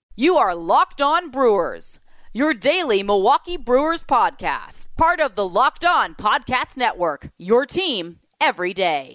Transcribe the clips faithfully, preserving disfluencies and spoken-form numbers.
You are Locked On Brewers, your daily Milwaukee Brewers podcast. Part of the Locked On Podcast Network, your team every day.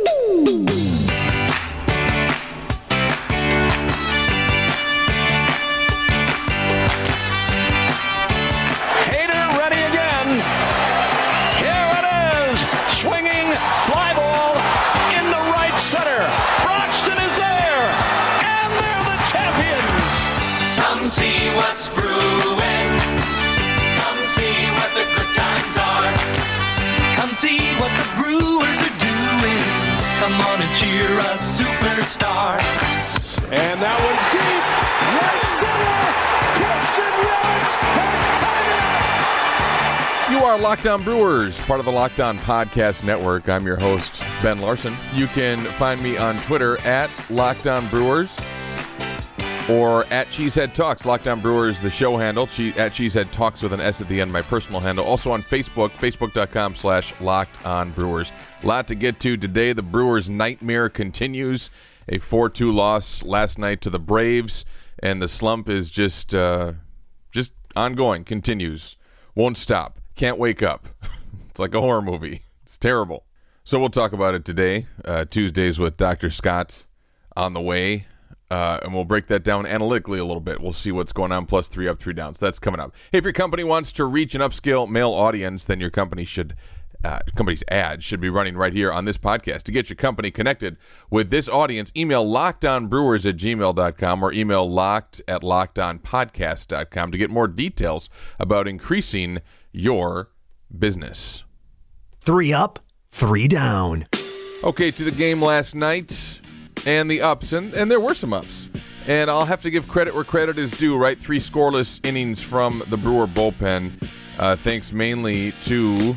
Hader ready again. Here it is. Swinging fly ball in the right center. Broxton is there. And they're the champions. Come see what's brewing. Come see what the good times are. Come see what the Brewers are doing. Come on and cheer a superstar. And that one's deep. Right center. Christian Yelich has tied it. You are Locked On Brewers, part of the Locked On Podcast Network. I'm your host, Ben Larson. You can find me on Twitter at Locked On Brewers or at Cheesehead Talks. Locked On Brewers, the show handle, che- at Cheesehead Talks with an S at the end, my personal handle. Also on Facebook, facebook.com slash Locked On Brewers. A lot to get to today. The Brewers' nightmare continues. A four two loss last night to the Braves, and the slump is just uh, just ongoing, continues, won't stop, can't wake up. It's like a horror movie. It's terrible. So we'll talk about it today. Uh, Tuesdays with Doctor Scott on the way. Uh, and we'll break that down analytically a little bit. We'll see what's going on, plus three up, three downs. That's coming up. Hey, if your company wants to reach an upscale male audience, then your company should, uh, company's ads should be running right here on this podcast. To get your company connected with this audience, email lockedonbrewers at gmail dot com or email locked at lockedonpodcast dot com to get more details about increasing your business. Three up, three down. Okay, to the game last night. And the ups, and, and there were some ups. And I'll have to give credit where credit is due, right? Three scoreless innings from the Brewer bullpen, uh, thanks mainly to,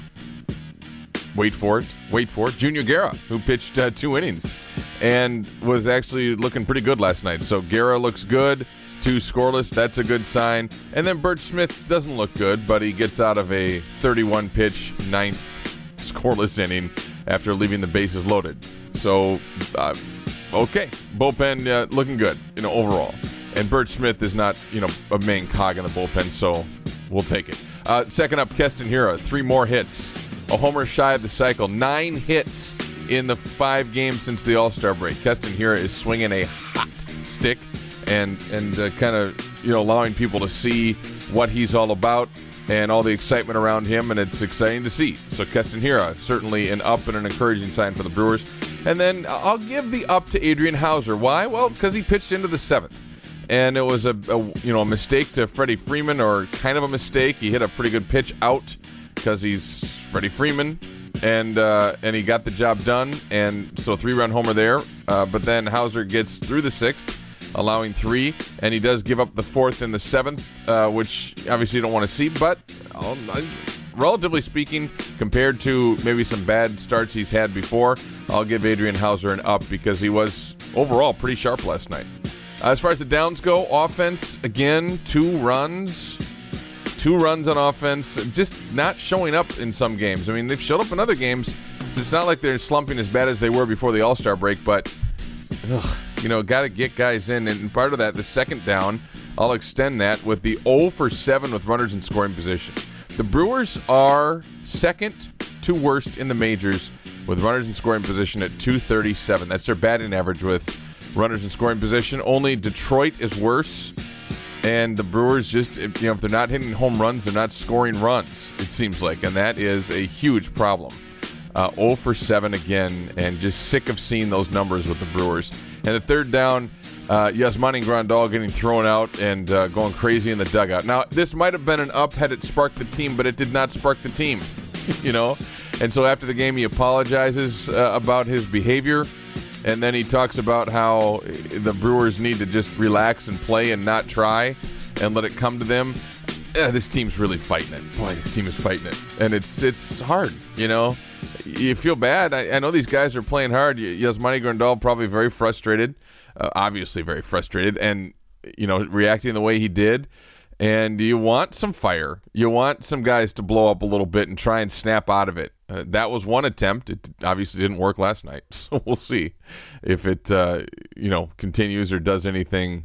wait for it, wait for it, Junior Guerra, who pitched uh, two innings and was actually looking pretty good last night. So Guerra looks good, two scoreless, that's a good sign. And then Burch Smith doesn't look good, but he gets out of a thirty-one pitch, ninth scoreless inning after leaving the bases loaded. So, uh, okay, bullpen uh, looking good, you know, overall. And Burch Smith is not, you know, a main cog in the bullpen, so we'll take it. Uh, second up, Keston Hiura, three more hits. A homer shy of the cycle. Nine hits in the five games since the All-Star break. Keston Hiura is swinging a hot stick and, and uh, kind of, you know, allowing people to see what he's all about and all the excitement around him, and it's exciting to see. So Keston Hiura, certainly an up and an encouraging sign for the Brewers. And then I'll give the up to Adrian Houser. Why? Well, because he pitched into the seventh. And it was a, a you know a mistake to Freddie Freeman, or kind of a mistake. He hit a pretty good pitch out because he's Freddie Freeman, and uh, and he got the job done. And so three-run homer there. Uh, but then Houser gets through the sixth, allowing three, and he does give up the fourth and the seventh, uh, which obviously you don't want to see. But I'll, I, relatively speaking, compared to maybe some bad starts he's had before, I'll give Adrian Houser an up because he was overall pretty sharp last night. Uh, as far as the downs go, offense, again, two runs. Two runs on offense, just not showing up in some games. I mean, they've showed up in other games, so it's not like they're slumping as bad as they were before the All-Star break, but, ugh, you know, got to get guys in. And part of that, the second down, I'll extend that with the oh for seven with runners in scoring position. The Brewers are second to worst in the majors with runners in scoring position at two thirty-seven. That's their batting average with runners in scoring position. Only Detroit is worse. And the Brewers just, you know, if they're not hitting home runs, they're not scoring runs, it seems like. And that is a huge problem. Uh, oh for seven again, and just sick of seeing those numbers with the Brewers. And the third down, uh, Yasmani Grandal getting thrown out and uh, going crazy in the dugout. Now, this might have been an up had it sparked the team, but it did not spark the team, you know? And so after the game, he apologizes uh, about his behavior. And then he talks about how the Brewers need to just relax and play and not try and let it come to them. Eh, this team's really fighting it. Boy, this team is fighting it. And it's it's hard, you know. You feel bad. I, I know these guys are playing hard. Yasmani Grandal probably very frustrated, uh, obviously very frustrated, and, you know, reacting the way he did. And you want some fire. You want some guys to blow up a little bit and try and snap out of it. Uh, that was one attempt. It obviously didn't work last night, so we'll see if it, uh, you know, continues or does anything,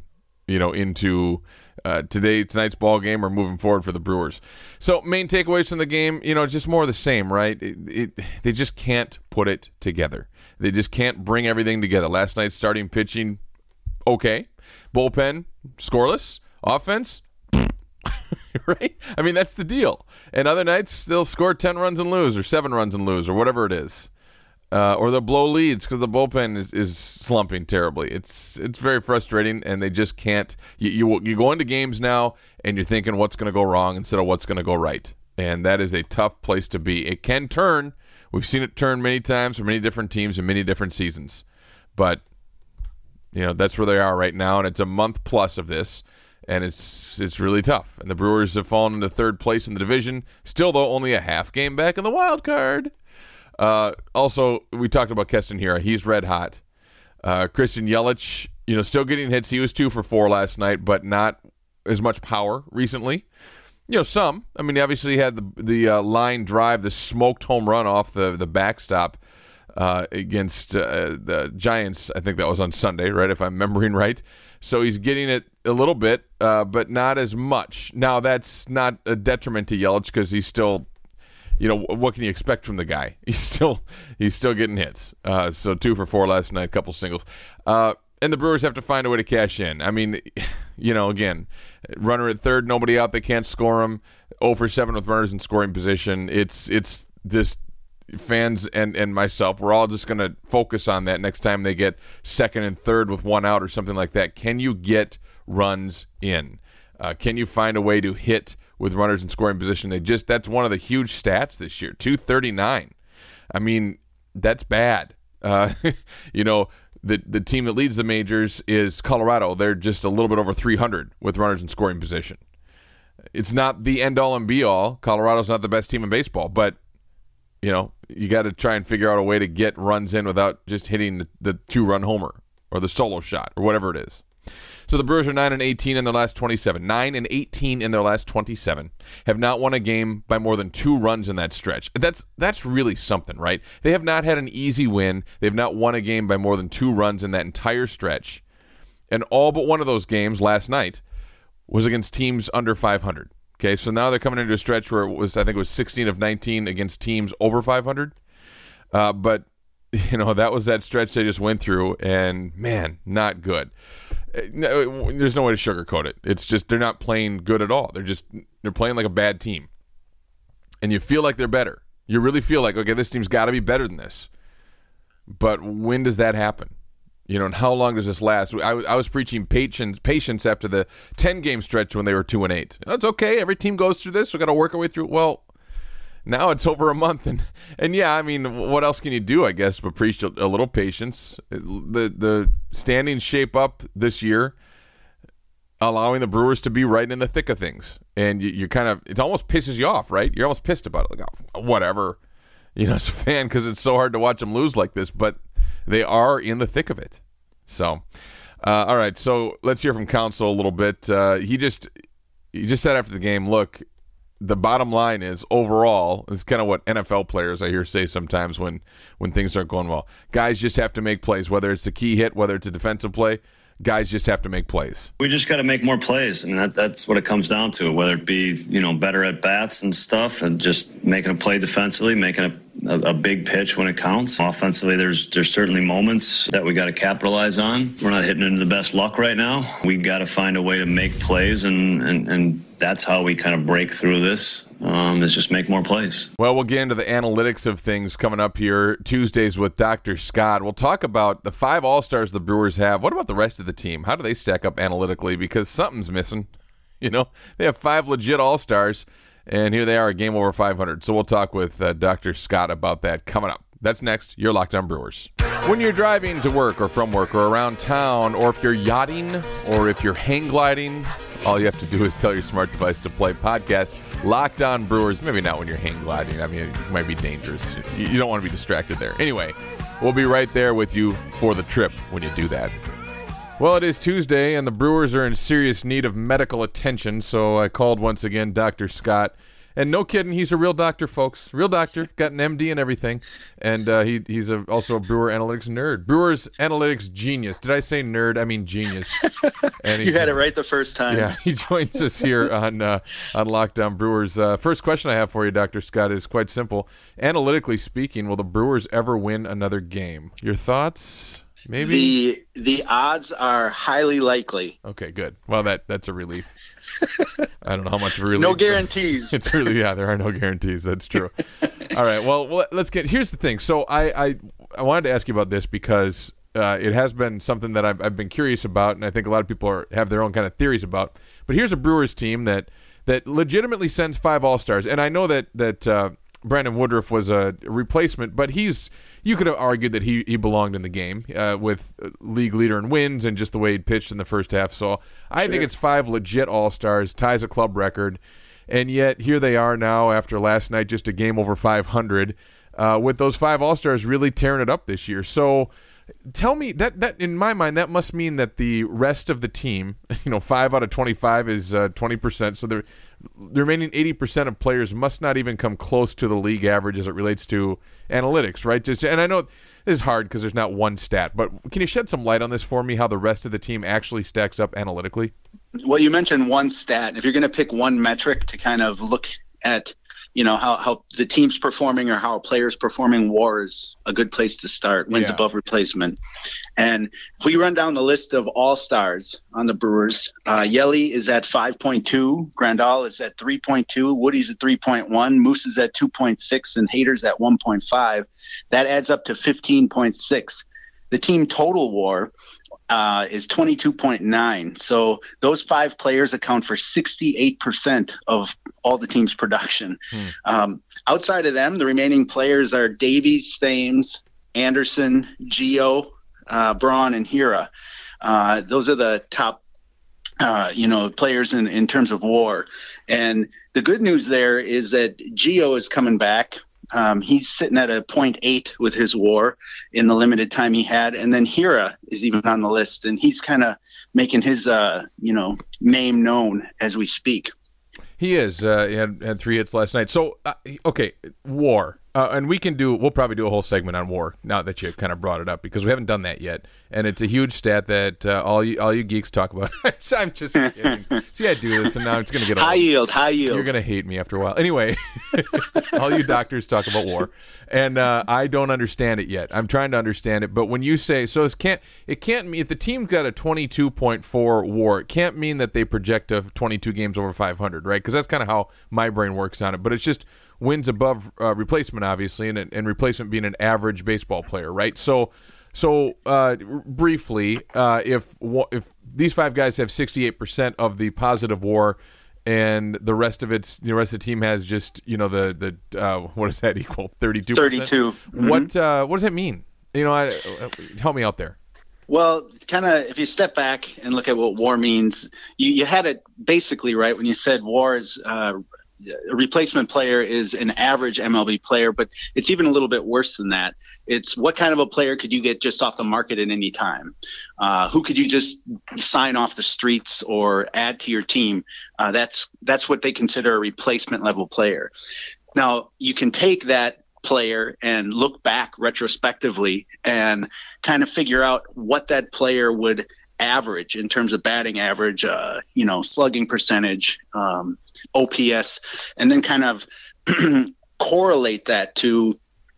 you know, into uh, today tonight's ball game or moving forward for the Brewers. So main takeaways from the game, you know, just more of the same, right? It, it, they just can't put it together. They just can't bring everything together. Last night's starting pitching, okay. Bullpen, scoreless. Offense, right? I mean, that's the deal. And other nights, they'll score ten runs and lose, or seven runs and lose, or whatever it is. Uh, or they'll blow leads because the bullpen is, is slumping terribly. It's it's very frustrating, and they just can't. You, you, you go into games now, and you're thinking what's going to go wrong instead of what's going to go right. And that is a tough place to be. It can turn. We've seen it turn many times for many different teams in many different seasons. But, you know, that's where they are right now, and it's a month plus of this. And it's it's really tough. And the Brewers have fallen into third place in the division. Still, though, only a half game back in the wild card. Uh, also, we talked about Keston Hiura. He's red hot. Uh, Christian Yelich, you know, still getting hits. He was two for four last night, but not as much power recently. You know, some. I mean, obviously he had the the uh, line drive, the smoked home run off the, the backstop uh, against uh, the Giants. I think that was on Sunday, right, if I'm remembering right. So he's getting it a little bit, uh, but not as much. Now, that's not a detriment to Yelich because he's still, you know, what can you expect from the guy? He's still he's still getting hits. Uh, so two for four last night, a couple singles. Uh, and the Brewers have to find a way to cash in. I mean, you know, again, runner at third, nobody out, they can't score him. oh for seven with runners in scoring position. It's it's just fans and, and myself, we're all just going to focus on that next time they get second and third with one out or something like that. Can you get runs in? Uh, can you find a way to hit with runners in scoring position? They just that's one of the huge stats this year, two thirty-nine. I mean, that's bad. Uh, you know, the the team that leads the majors is Colorado. They're just a little bit over three hundred with runners in scoring position. It's not the end-all and be-all. Colorado's not the best team in baseball, but, you know, you got to try and figure out a way to get runs in without just hitting the, the two-run homer or the solo shot or whatever it is. So the Brewers are nine and eighteen in their last twenty-seven. nine and eighteen in their last twenty-seven. Have not won a game by more than two runs in that stretch. That's that's really something, right? They have not had an easy win. They've not won a game by more than two runs in that entire stretch. And all but one of those games last night was against teams under five hundred. Okay, so now they're coming into a stretch where it was, I think it was sixteen of nineteen against teams over five hundred. Uh, but, you know, that was that stretch they just went through, and, man, not good. No, there's no way to sugarcoat it. It's just they're not playing good at all. They're just they're playing like a bad team, and you feel like they're better. You really feel like, okay, this team's got to be better than this. But when does that happen? You know, and how long does this last? I, I was preaching patience, patience after the ten-game stretch when they were two and eight. That's okay. Every team goes through this. We got to work our way through. Well, now it's over a month, and and yeah, I mean, what else can you do? I guess but preach a, a little patience. The the standings shape up this year, allowing the Brewers to be right in the thick of things, and you, you kind of it almost pisses you off, right? You're almost pissed about it, like oh, whatever, you know, as a fan, because it's so hard to watch them lose like this, but they are in the thick of it. So, uh, all right, so let's hear from Counsell a little bit. Uh, he just he just said after the game, look. The bottom line is, overall, it's kind of what N F L players I hear say sometimes when, when things aren't going well. Guys just have to make plays, whether it's a key hit, whether it's a defensive play. Guys just have to make plays. We just got to make more plays, and that, that's what it comes down to, whether it be, you know, better at bats and stuff and just making a play defensively, making a, a, a big pitch when it counts. Offensively, there's there's certainly moments that we got to capitalize on. We're not hitting into the best luck right now. We got to find a way to make plays, and, and, and that's how we kind of break through this. Um, is just make more plays. Well, we'll get into the analytics of things coming up here Tuesdays with Doctor Scott. We'll talk about the five All-Stars the Brewers have. What about the rest of the team? How do they stack up analytically? Because something's missing. You know, they have five legit All-Stars, and here they are, a game over five hundred. So we'll talk with uh, Doctor Scott about that coming up. That's next. You're Locked On Brewers. When you're driving to work or from work or around town, or if you're yachting or if you're hang gliding, all you have to do is tell your smart device to play podcast Locked On Brewers. Maybe not when you're hang gliding. I mean, it might be dangerous. You, you don't want to be distracted there. Anyway, we'll be right there with you for the trip when you do that. Well, it is Tuesday, and the Brewers are in serious need of medical attention, so I called once again Doctor Scott And no kidding, he's a real doctor, folks. Real doctor, got an M D and everything. And uh, he he's a, also a Brewer Analytics nerd. Brewers Analytics genius. Did I say nerd? I mean genius. And you had it right the first time. Yeah, he joins us here on uh, on Locked On Brewers. Uh, first question I have for you, Doctor Scott, is quite simple. Analytically speaking, will the Brewers ever win another game? Your thoughts? Maybe the the odds are highly likely. Okay, good. Well, that that's a relief. I don't know how much of a relief. No guarantees. It's really yeah. There are no guarantees. That's true. All right. Well, well, let's get. Here's the thing. So I I, I wanted to ask you about this because uh, it has been something that I've I've been curious about, and I think a lot of people are have their own kind of theories about. But here's a Brewers team that that legitimately sends five All-Stars, and I know that that uh, Brandon Woodruff was a replacement, but he's. You could have argued that he, he belonged in the game uh, with league leader in wins and just the way he pitched in the first half. So I sure. think it's five legit All-Stars, ties a club record, and yet here they are now after last night, just a game over five hundred, uh, with those five All-Stars really tearing it up this year. So tell me, that, that in my mind, that must mean that the rest of the team, you know, five out of twenty-five is uh, twenty percent, so the the remaining eighty percent of players must not even come close to the league average as it relates to analytics, right? Just, and I know this is hard because there's not one stat, but can you shed some light on this for me, how the rest of the team actually stacks up analytically? Well, you mentioned one stat. If you're going to pick one metric to kind of look at, you know, how, how the team's performing or how a player's performing, WAR is a good place to start, wins yeah. above replacement. And if we run down the list of all-stars on the Brewers, uh, Yelly is at five point two, Grandal is at three point two, Woody's at three point one, Moose is at two point six, and Hader's at one point five. That adds up to fifteen point six. The team total WAR Uh, is twenty-two point nine. So those five players account for sixty-eight percent of all the team's production. Hmm. Um, outside of them, the remaining players are Davies, Thames, Anderson, Gio, uh, Braun, and Hira. Uh, those are the top, uh, you know, players in, in terms of WAR. And the good news there is that Gio is coming back. Um, he's sitting at a point eight with his WAR in the limited time he had. And then Hira is even on the list, and he's kind of making his, uh, you know, name known as we speak. He is. Uh, he had, had three hits last night. So, uh, okay, WAR. Uh, and we can do, we'll probably do a whole segment on WAR now that you kind of brought it up, because we haven't done that yet. And it's a huge stat that uh, all you all you geeks talk about. I'm just kidding. See, I do this, and now it's going to get high old. yield, high yield. You're going to hate me after a while. Anyway, all you doctors talk about WAR, and uh, I don't understand it yet. I'm trying to understand it, but when you say so, it can't it can't mean if the team's got a twenty-two point four WAR, it can't mean that they project to twenty-two games over five hundred, right? Because that's kind of how my brain works on it. But it's just wins above uh, replacement, obviously, and, and replacement being an average baseball player, right? So. So, uh, briefly, uh, if if these five guys have sixty-eight percent of the positive WAR, and the rest of it's the rest of the team has just you know the the uh, what does that equal? thirty-two percent? thirty-two. Mm-hmm. What uh, what does that mean? You know, I, help me out there. Well, kind of if you step back and look at what WAR means, you, you had it basically right when you said WAR is. Uh, A replacement player is an average M L B player, but it's even a little bit worse than that. It's what kind of a player could you get just off the market at any time? Uh, who could you just sign off the streets or add to your team? Uh, that's that's what they consider a replacement level player. Now, you can take that player and look back retrospectively and kind of figure out what that player would average in terms of batting average, uh, you know, slugging percentage, um, O P S, and then kind of correlate that to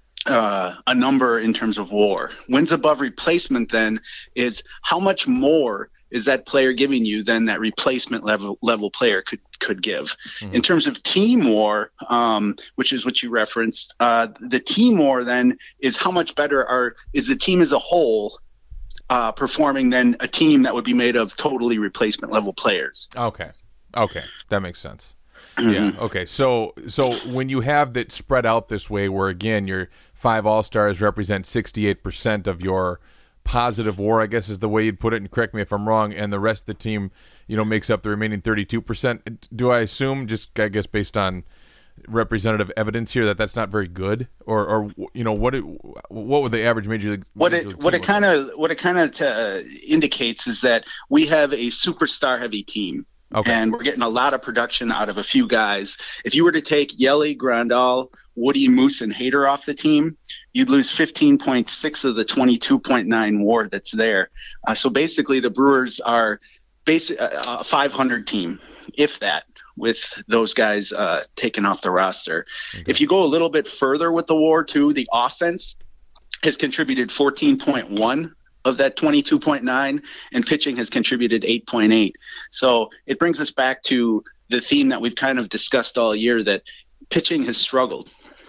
uh, a number in terms of WAR. Wins above replacement then is how much more is that player giving you than that replacement level level player could could give. Mm-hmm. In terms of team WAR, um, which is what you referenced, uh, the team WAR then is how much better are is the team as a whole Uh, performing than a team that would be made of totally replacement level players. Okay. Okay. That makes sense. Mm-hmm. Yeah. Okay. So, so when you have that spread out this way, where again, your five All-Stars represent sixty-eight percent of your positive WAR, I guess is the way you'd put it, and correct me if I'm wrong, and the rest of the team, you know, makes up the remaining thirty-two percent. Do I assume, just, I guess, based on representative evidence here, that that's not very good, or, or you know, what it, what would the average major league? What major it league what it kind like? of what it kind of uh, indicates is that we have a superstar heavy team. Okay. And we're getting a lot of production out of a few guys. If you were to take Yelly, Grandal, Woody, Moose, and Hader off the team, you'd lose fifteen point six of the twenty-two point nine WAR that's there. Uh, so basically, the Brewers are basic a five hundred team, if that, with those guys uh, taken off the roster. Okay. If you go a little bit further with the WAR too, the offense has contributed fourteen point one of that twenty-two point nine, and pitching has contributed eight point eight. So it brings us back to the theme that we've kind of discussed all year, that pitching has struggled.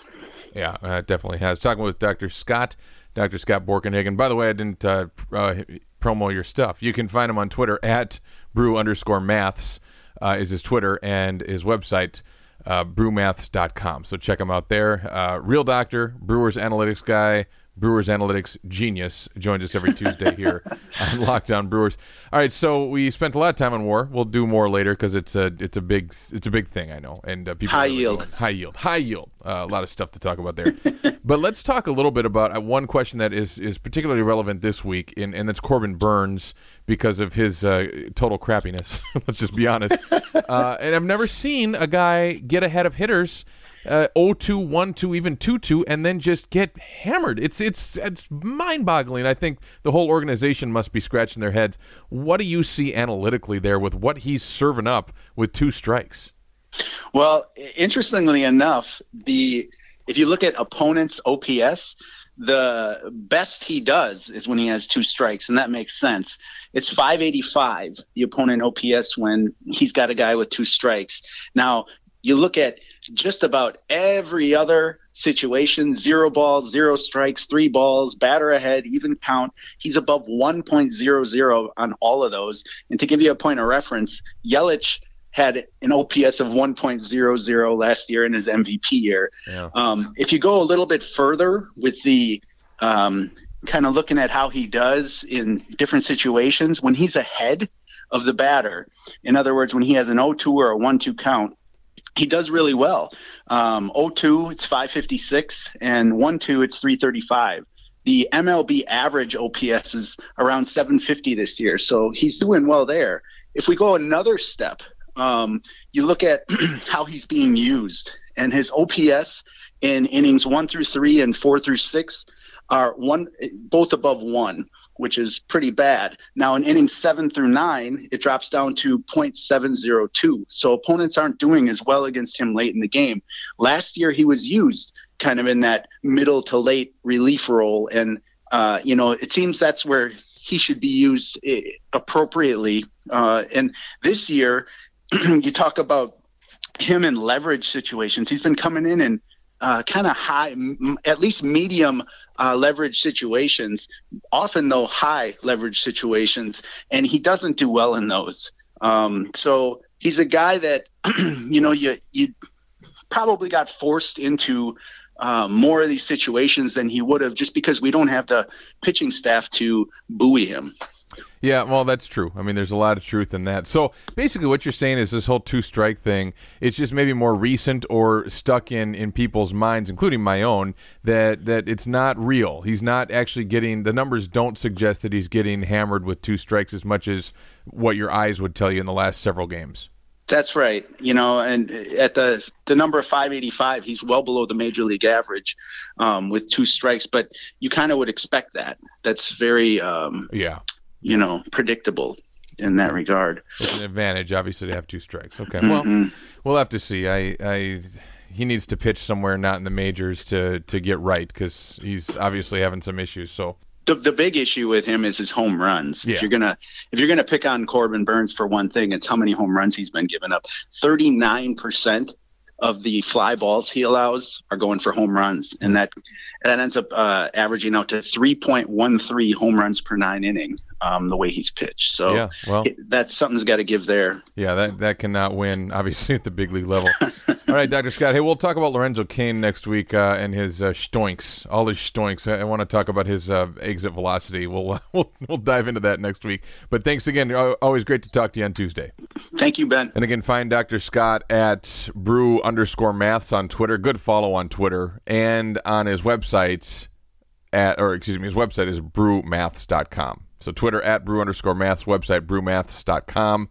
Yeah, uh, it definitely has. Talking with Doctor Scott, Doctor Scott Borkenhagen. By the way, I didn't uh, uh, promo your stuff. You can find him on Twitter at brew underscore maths uh, is his Twitter, and his website, uh, brew maths dot com. So check him out there. Uh, real doctor, Brewers analytics guy, Brewers Analytics genius, joins us every Tuesday here on Locked On Brewers. All right, so we spent a lot of time on WAR. We'll do more later because it's a it's a big it's a big thing, I know, and uh, people high really yield, going, high yield, high yield. Uh, a lot of stuff to talk about there. But let's talk a little bit about uh, one question that is is particularly relevant this week, in, and that's Corbin Burnes, because of his uh, total crappiness. Let's just be honest. Uh, and I've never seen a guy get ahead of hitters. Uh, oh two, one two, even two two, and then just get hammered. It's it's it's mind-boggling. I think the whole organization must be scratching their heads. What do you see analytically there with what he's serving up with two strikes? Well, interestingly enough, the if you look at opponents' O P S, the best he does is when he has two strikes, and that makes sense. It's five eighty-five, the opponent O P S, when he's got a guy with two strikes. Now, you look at just about every other situation, zero balls, zero strikes, three balls, batter ahead, even count. He's above one point oh oh on all of those. And to give you a point of reference, Yelich had an O P S of one point oh oh last year in his M V P year. Yeah. Um, if you go a little bit further with the um, kind of looking at how he does in different situations, when he's ahead of the batter, in other words, when he has an oh two or a one two count, he does really well. Um, oh two, it's five fifty-six, and one two, it's three thirty-five. The M L B average O P S is around seven fifty this year, so he's doing well there. If we go another step, um, you look at how he's being used, and his O P S in innings one through three and four through six are one, both above one, which is pretty bad. Now in innings seven through nine, it drops down to point seven oh two. So opponents aren't doing as well against him late in the game. Last year he was used kind of in that middle to late relief role, and uh, you know, it seems that's where he should be used appropriately. Uh, and this year, you talk about him in leverage situations. He's been coming in and uh, kind of high, m- at least medium uh, leverage situations, often though high leverage situations, and he doesn't do well in those. Um, so he's a guy that, you know, you you probably got forced into uh, more of these situations than he would have, just because we don't have the pitching staff to buoy him. Yeah, well, that's true. I mean, there's a lot of truth in that. So basically what you're saying is this whole two-strike thing, it's just maybe more recent or stuck in, in people's minds, including my own, that, that it's not real. He's not actually getting – the numbers don't suggest that he's getting hammered with two strikes as much as what your eyes would tell you in the last several games. That's right. You know, and at the the number of five eighty-five, he's well below the major league average um, with two strikes. But you kind of would expect that. That's very um, – yeah. you know, predictable in that regard. It's an advantage, obviously, to have two strikes. Okay, well, mm-hmm. we'll have to see. I, I, he needs to pitch somewhere not in the majors to, to get right, because he's obviously having some issues. So the the big issue with him is his home runs. Yeah. If you're gonna if you're gonna pick on Corbin Burnes for one thing, it's how many home runs he's been giving up. thirty-nine percent of the fly balls he allows are going for home runs, and that that ends up uh, averaging out to three point one three home runs per nine inning. Um, the way he's pitched. So yeah, well, it, that's something's got to give there. Yeah, that that cannot win, obviously, at the big league level. All right, Doctor Scott. Hey, we'll talk about Lorenzo Cain next week uh, and his uh, stoinks, all his stoinks. I, I want to talk about his uh, exit velocity. We'll, uh, we'll we'll dive into that next week. But thanks again. Always great to talk to you on Tuesday. Thank you, Ben. And again, find Doctor Scott at brew underscore maths on Twitter. Good follow on Twitter. And on his website, at or excuse me, his website is brew maths dot com. So Twitter at brew underscore maths, website brew maths dot com. He's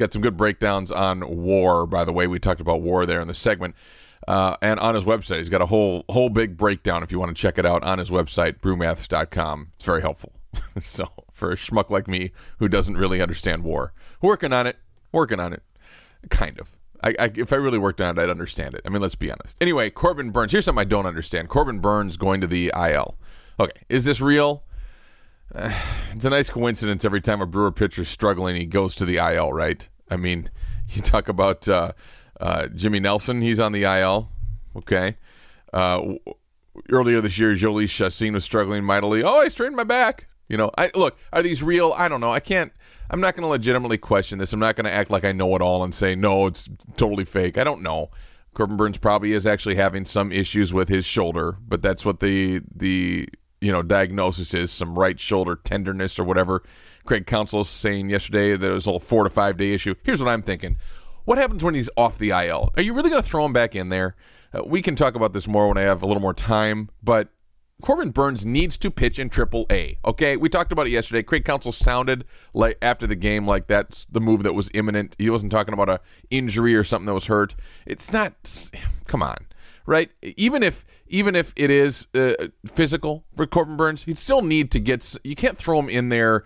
got some good breakdowns on WAR, by the way. We talked about WAR there in the segment. Uh, and on his website, he's got a whole whole big breakdown if you want to check it out on his website, brewmaths dot com. It's very helpful. So for a schmuck like me who doesn't really understand WAR, working on it, working on it, kind of. I, I, if I really worked on it, I'd understand it. I mean, let's be honest. Anyway, Corbin Burnes. Here's something I don't understand. Corbin Burnes going to the I L. Okay, is this real? Uh, it's a nice coincidence every time a Brewer pitcher is struggling, he goes to the I L, right? I mean, you talk about uh, uh, Jimmy Nelson. He's on the I L. Okay. Uh, earlier this year, Jhoulys Chacin was struggling mightily. Oh, I strained my back. You know, I look, are these real? I don't know. I can't. I'm not going to legitimately question this. I'm not going to act like I know it all and say, no, it's totally fake. I don't know. Corbin Burnes probably is actually having some issues with his shoulder, but that's what the, the you know, diagnosis is, some right shoulder tenderness or whatever. Craig Counsell saying yesterday that it was a four to five day issue. Here's what I'm thinking. What happens when he's off the I L? Are you really going to throw him back in there? Uh, we can talk about this more when I have a little more time, but Corbin Burnes needs to pitch in triple A, okay? We talked about it yesterday. Craig Counsell sounded like after the game like that's the move that was imminent. He wasn't talking about a injury or something that was hurt. It's not, come on, right? Even if even if it is uh, physical for Corbin Burnes, he'd still need to get, you can't throw him in there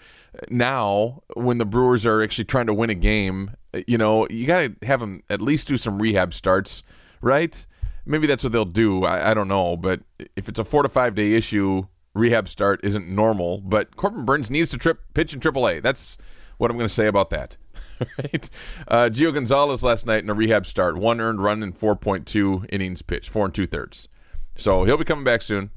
now when the Brewers are actually trying to win a game. You know, you got to have him at least do some rehab starts, right? Maybe that's what they'll do. I, I don't know. But if it's a four to five day issue, rehab start isn't normal. But Corbin Burnes needs to trip pitch in triple A. That's what I'm going to say about that. Right? Uh, Gio Gonzalez last night in a rehab start. One earned run in four point two innings pitched. Four and two thirds. So he'll be coming back soon.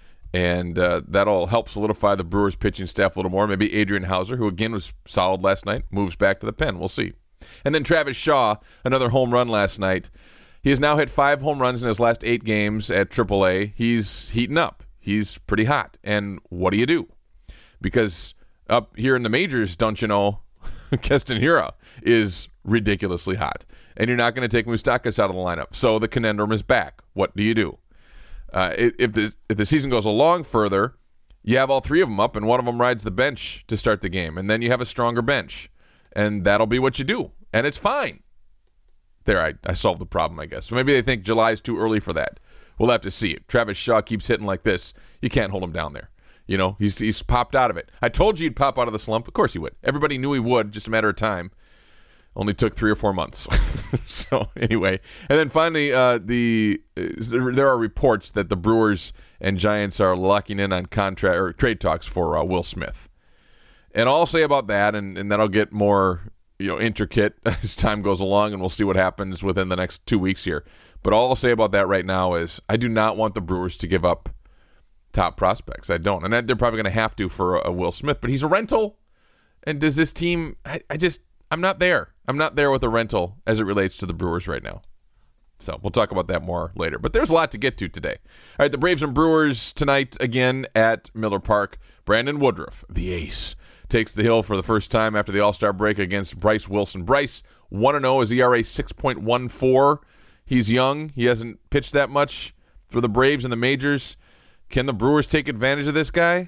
And uh, that'll help solidify the Brewers pitching staff a little more. Maybe Adrian Hauser, who again was solid last night, moves back to the pen. We'll see. And then Travis Shaw, another home run last night. He has now hit five home runs in his last eight games at triple A. He's heating up. He's pretty hot. And what do you do? Because up here in the majors, don't you know, Keston Hiura is ridiculously hot. And you're not going to take Moustakas out of the lineup. So the conundrum is back. What do you do? Uh, if the if the season goes along further, you have all three of them up, and one of them rides the bench to start the game. And then you have a stronger bench. And that'll be what you do. And it's fine. There, I, I solved the problem, I guess. Maybe they think July's too early for that. We'll have to see. If Travis Shaw keeps hitting like this, you can't hold him down there. You know, he's he's popped out of it. I told you he'd pop out of the slump. Of course he would. Everybody knew he would, just a matter of time. Only took three or four months. So, anyway. And then finally, uh, the uh, there are reports that the Brewers and Giants are locking in on contract or trade talks for uh, Will Smith. And all I'll say about that, and, and that'll get more you know, intricate as time goes along, and we'll see what happens within the next two weeks here. But all I'll say about that right now is I do not want the Brewers to give up top prospects. I don't. And they're probably going to have to for a, a Will Smith, but he's a rental. And does this team, I, I just, I'm not there. I'm not there with a rental as it relates to the Brewers right now. So we'll talk about that more later. But there's a lot to get to today. All right, the Braves and Brewers tonight again at Miller Park. Brandon Woodruff, the ace, takes the hill for the first time after the All-Star break against Bryce Wilson. Bryce, one and oh, his E R A six point one four. He's young. He hasn't pitched that much for the Braves in the majors. Can the Brewers take advantage of this guy?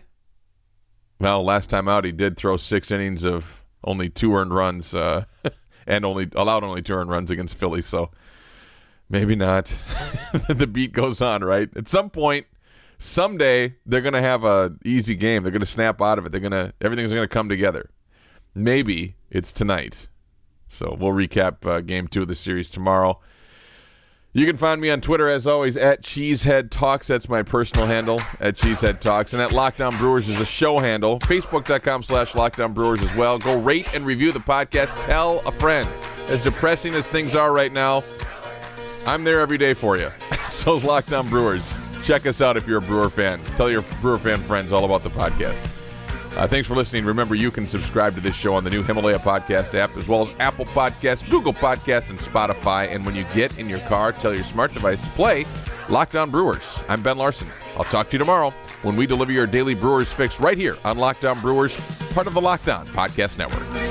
Well, last time out, he did throw six innings of only two earned runs uh, and only allowed only two earned runs against Philly, so maybe not. The beat goes on, right? At some point, someday, they're going to have an easy game. They're going to snap out of it. They're going to everything's going to come together. Maybe it's tonight. So we'll recap uh, game two of the series tomorrow. You can find me on Twitter, as always, at Cheesehead Talks. That's my personal handle, at Cheesehead Talks. And at Lockdown Brewers is the show handle. Facebook.com slash Lockdown Brewers as well. Go rate and review the podcast. Tell a friend. As depressing as things are right now, I'm there every day for you. So's Lockdown Brewers. Check us out if you're a Brewer fan. Tell your Brewer fan friends all about the podcast. Uh, thanks for listening. Remember, you can subscribe to this show on the new Himalaya Podcast app, as well as Apple Podcasts, Google Podcasts, and Spotify. And when you get in your car, tell your smart device to play Lockdown Brewers. I'm Ben Larson. I'll talk to you tomorrow when we deliver your daily Brewers fix right here on Lockdown Brewers, part of the Lockdown Podcast Network.